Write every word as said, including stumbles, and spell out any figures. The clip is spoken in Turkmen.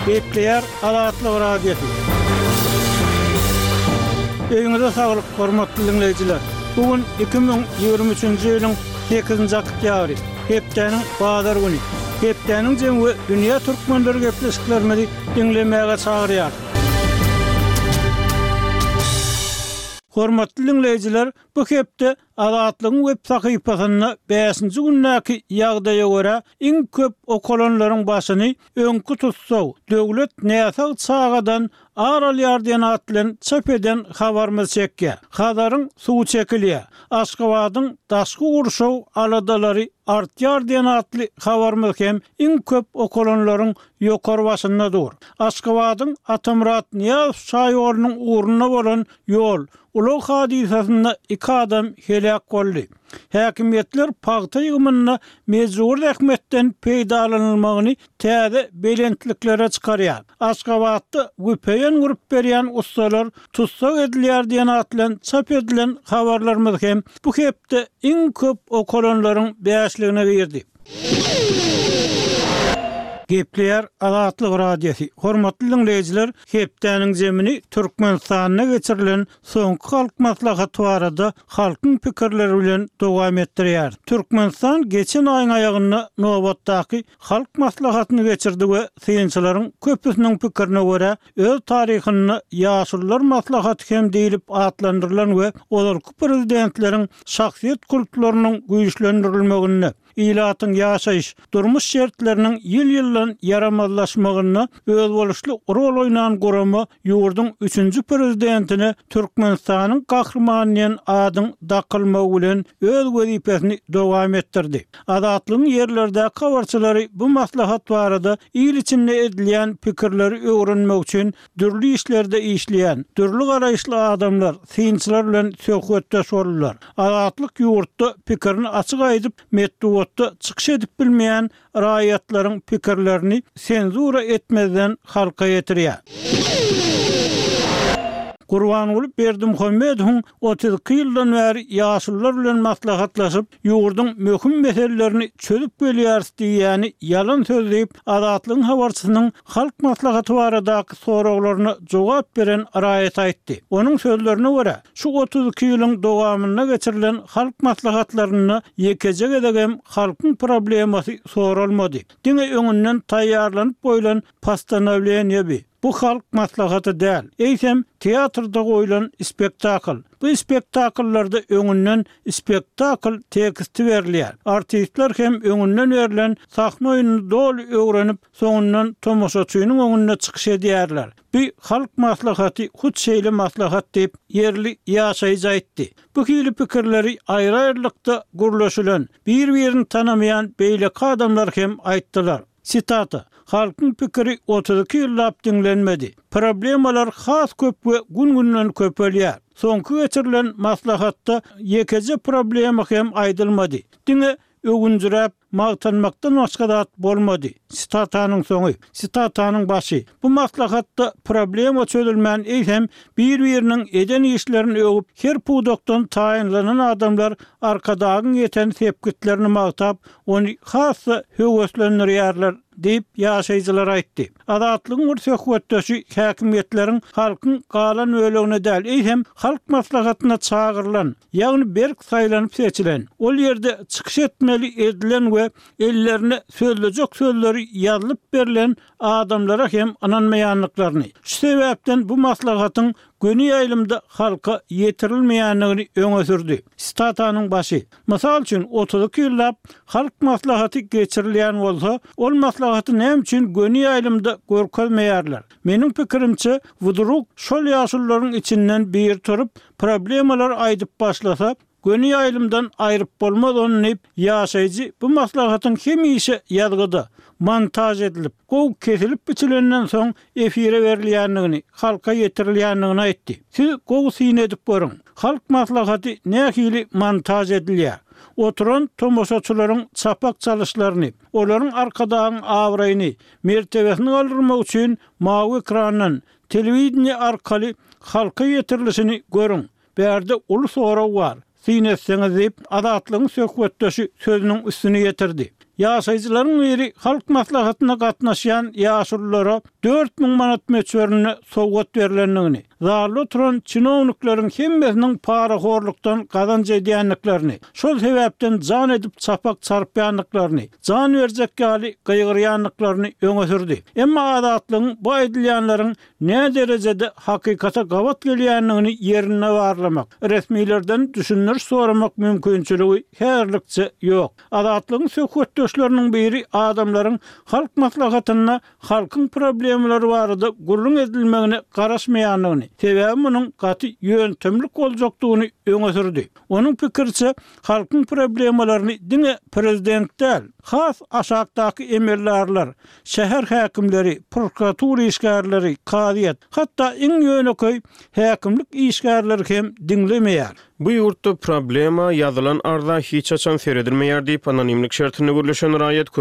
Gepleýär Azatlyk radiosu. Öňüňizde saglyk, hormatly dinleýijiler. Bugün iki bin ýygrimi üçinji ýylyň sekizinji oktýabry, hepdeniň bazar güni. Hepdeniň jemgy dünýä türkmenleri gepleşiklerini dinlemäge çagyrýar. Hormatly dinleýijiler, bu hepde Azatlygyň web sahypasyna beşinji günnäki ýagdaýa görä iň köp okulanlaryň başyny öňkü tutsaw, döwlet näsä çagadan aral ýardan atlan çap eden habarmy çekýär. Hadaryň suw çekilýär. Aşgabatyň daşky gurşaw aladalary artýar diýen atly habarmy hem iň köp okulanlaryň ýokary başynda dur. Aşgabatyň Atamrat Niýaz şaýorunyň uğruna bolan ýol Ulug hadisasyna iki adam helak boldy. Häkimetler paýta ýygmyna mezur ähmetden peýdalanylmagyny täze belentliklere çykarýar. Aşgabatda güpeýen gurup berýän ustalar tutsak edilýär diýen atlan çap edilen habarlarymyz hem bu hepde iň köp okulanlaryň beýasligine girdi. Gepleýär Azatlyk radiosu. Hormatly dinleýijiler, hepdeniň jemini Türkmenistanyna geçirilen soňky halk maslahaty barada halkyň pikirleri bilen dowam etdirýär. Türkmenistan geçen aýyň aýagyna nobatdaky halk maslahatyny geçirdi we synçylaryň köpüsiniň pikirine görä öz taryhyny ýaşullar maslahaty hem diýilip atlandyrylan we olarky prezidentleriň şahsiýet kultlarynyň güýçlendirilmegini, ilatyň ýaşaýyş, durmuş şertleriniň ýyl-ýyllan yaramazlaşmagyna öz boluşly rol oynan gorama ýurdun üçünji prezidentini Türkmenistanyň gahrmanyň adyň dakylmagy bilen öz wezipesini dowam etdirdi. Azatlygyň ýerlerde kawarçylary bu maslahat barada ýyl içinde edilýän pikirleri öwrenmek üçin dürli işlerde işleýän, dürli garaýşly adamlar, synçylar bilen söhbetdeş boldular. Azatlyk ýurtda pikirini açyk aýdyp metdu çykyş edip bilmeýän raýatlaryň pikirlerini senzura etmeden halka ýetirýär. Gurbanuly Berdimuhammedow otuz iki ýyldan bäri ýaşullar bilen maslahatlaşyp ýurdun möhüm meselelerini çözüp bilýär diýeni ýalan sözleyip Azatlygyň habarçysynyň halk maslahaty baradaky soraglaryna jogap beren raýat aýtdy. Onuň sözlerine görä, şu otuz iki ýylyň dowamyna geçirilen halk maslahatlaryny ýekejek edegem halkyň problemasy sorulmady. Diňe öňünden taýýarlanyp boýlan pastanawleniýe bu halk maslahaty däl. Eýsem teatrda goýulan spektakl. Bu spektakllarda öňünden spektakl teksti berilýär. Artistler hem öňünden berilen sahna oýunyny dol öwrenip, soňundan tomoşaçynyň öňüne çykyş edýärler. Bu halk maslahaty hut şeýle maslahat diýip yerli ýaşaýjy aýtdy. Bu hili pikirleri aýry-aýrylykda gurlaşylan, bir-birini tanamayan beýleki adamlar hem aýtdylar. Sitata: halkyň pikiri otuz iki ýyllap dinlenmedi. Problemalar has köp we gün-günden köpelýär. Soňky geçirilen maslahatda ýekeje problema hem aýdylmady. Diňe öwünjüräp magtanmakdan başga dat bolmady. Sitatanyň soňy, sitatanyň başy. Bu maslahatda problema çözülmän eýsem bir-biriniň eden işlerini öwüp her pudokdan taýinlanan adamlar arkadagyň ýeten sepkitlerini magtap, ony hassa höweslendirýärler diýip ýaşaýjylar aýtdy. Azatlygyň bir söhbetdeşi häkimetleriň halkyň galan ölegine däl, eýsem halk maslahatyna çagyrlan, ýagny berk saýlanyp seçilen, ol ýerde çykyş etmeli edilen we ellerine sözlejek sözleri ýazylyp berilen adamlara hem ananmaýanlyklaryny. Şu sebäpden bu maslahatyň göni ýaýlymda halka ýetirilmeýänligini öňe sürdi. Statanyň başy. Mysal üçin otuz iki ýyllap halk maslahaty geçirilýän bolsa, ol maslahaty näme üçin göni ýaýlymda görkezmeýärler? Meniň pikirimçe, wuduruk şol ýaşullaryň içinden bir turup problemalar aýdyp başlasa, göni ýaýlymdan aýryp bolmaz onyp ýaşaýjy bu maslahatyň hemişe ýadgyda montaj edilip, gow kesilip biçilenden soň efire berilýänligini, halka ýetirilýänligini aýtdy. Siz gow syn edip görüň. Halk maslahaty nähili montaj edilýär. Oturan tomoşaçylaryň çapak çalyşlaryny, olaryň arkadagyň awraýyny, mertebesini galdyrmak üçin mawy ekrandan, telewiziýa arkaly halka ýetirilişini görüň. Berde uly sorag bar. Sinesiňiz diýip Azatlygyň söhbetdeşi sözüniň üstüne ýetirdi. Ýaşaýjylaryň biri halk maslahatyna gatnaşýan ýaşullara dört miň manat meçberini sowgat berilendigini, zarly oturan çynowniklaryň hemmesiniň paraxorlukdan gazanç edýänliklerini, şol sebäpden jan edip çapak çarpýanlyklaryny, jan berjek ýaly gyýgyrýanlyklaryny öňe sürdi. Emma adatlyň bu edilýänleriň ne derejede hakykata gawat gelýänligini yerine barlamak, resmilerden düşünür soramak mümkinçiligi herlikçe ýok. Adatlyň söhbetdeşleriniň biri adamlaryň halk maslahatyna halkyň problemleri barada gurrun edilmegine garaşmaýanlygyny, sebäbi munyň gaty ýöntemlik boljakdygyny öňe sürdi. Onuň pikirçe halkyň problemalaryny diňe prezident däl, has aşagdaky emirlerler, şäher häkimleri, prokuratura işgärleri, kadyet, hatda iň ýöneköy häkimlik işgärleri hem diňlemeýär. Bu ýurtda problema ýazylan arda hiç açan seredilmeýär diýip anonimlik şertine gürleşen raýat